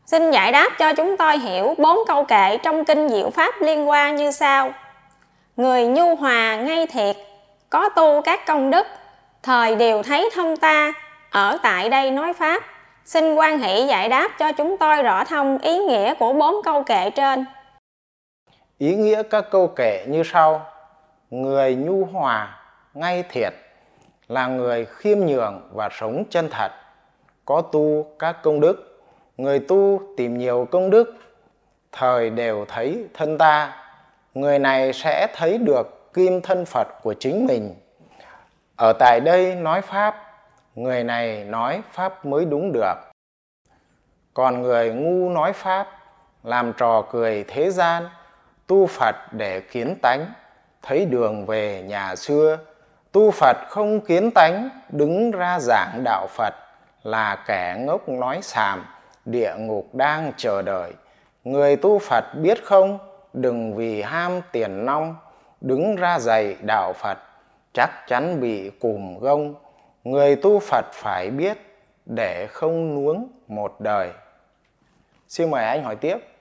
Xin giải đáp cho chúng tôi hiểu 4 câu kệ trong Kinh Diệu Pháp Liên Hoa như sau. Người nhu hòa ngay thiệt, có tu các công đức, thời đều thấy thông ta, ở tại đây nói Pháp. Xin Quan Hỷ giải đáp cho chúng tôi rõ thông ý nghĩa của 4 câu kệ trên. Ý nghĩa các câu kệ như sau. Người nhu hòa, ngay thiệt là người khiêm nhường và sống chân thật, có tu các công đức. Người tu tìm nhiều công đức, thời đều thấy thân ta. Người này sẽ thấy được kim thân Phật của chính mình. Ở tại đây nói Pháp, người này nói Pháp mới đúng được. Còn người ngu nói Pháp, làm trò cười thế gian, tu Phật để kiến tánh, thấy đường về nhà xưa. Tu Phật không kiến tánh, đứng ra giảng đạo Phật, là kẻ ngốc nói xàm, địa ngục đang chờ đợi. Người tu Phật biết không, đừng vì ham tiền nong, đứng ra dạy đạo Phật, chắc chắn bị cùm gông. Người tu Phật phải biết, để không nuống một đời. Xin mời anh hỏi tiếp.